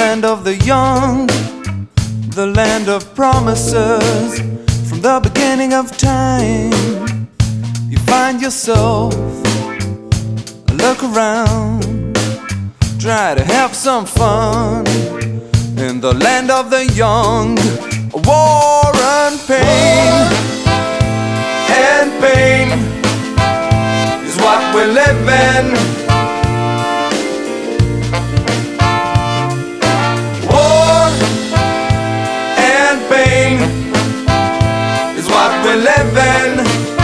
land of the young, the land of promises. From the beginning of time, you find yourself, look around, try to have some fun. In the land of the young, war and pain, is what we live in. War and pain is what we live in.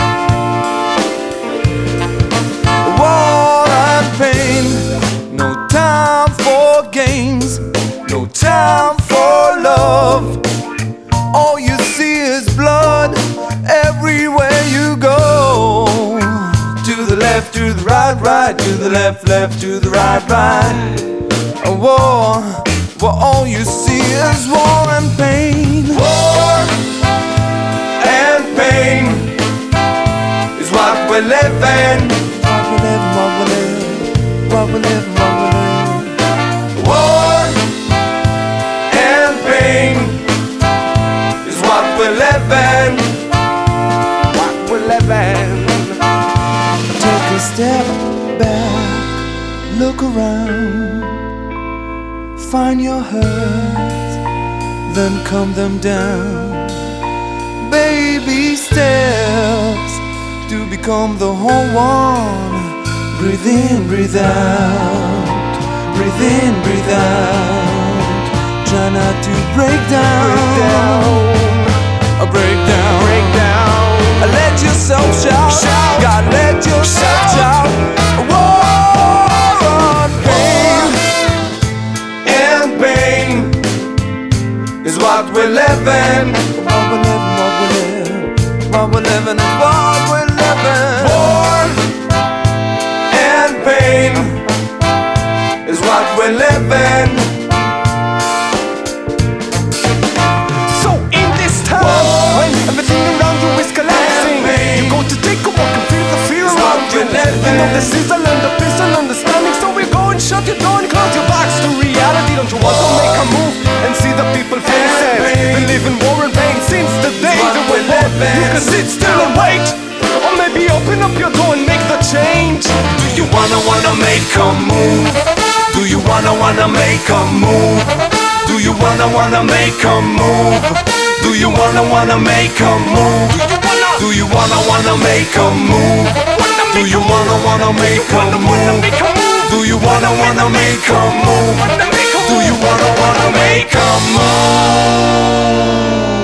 War and pain, no time for games, no time for love. All you see is blood everywhere you go. To the left, to the right, right, to the left, left, to the right, right. A war, where all you see is war and pain. War and pain is what we live in. What we live, what we live, what we live, what we live. War and pain is what we live in. What we live in. Take a step back, look around, find your hurts, then calm them down. Baby steps to become the whole one. Breathe in, breathe out, breathe in, breathe out. Try not to break down, break down. Let yourself shout, God, let yourself shout. War and pain is what we live in. What we live, what we live, what we live in is what we live in. War and pain is what we live in. So in this time, when everything around you is collapsing, you go to take a walk and feel the fear around you. You know this is a land of peace and understanding, so we go and shut your door and close your box to reality. Don't you want to make a move and see the people faces? We live in war and pain since the day that we're born. You can sit still and wait, or maybe open up your door and make the change. Do you wanna make a move? Do you wanna make a move? Do you wanna make a move? Do you wanna make a move? Do you wanna make a move? Do you wanna make a move? Do you wanna make a move? Do you wanna make a move?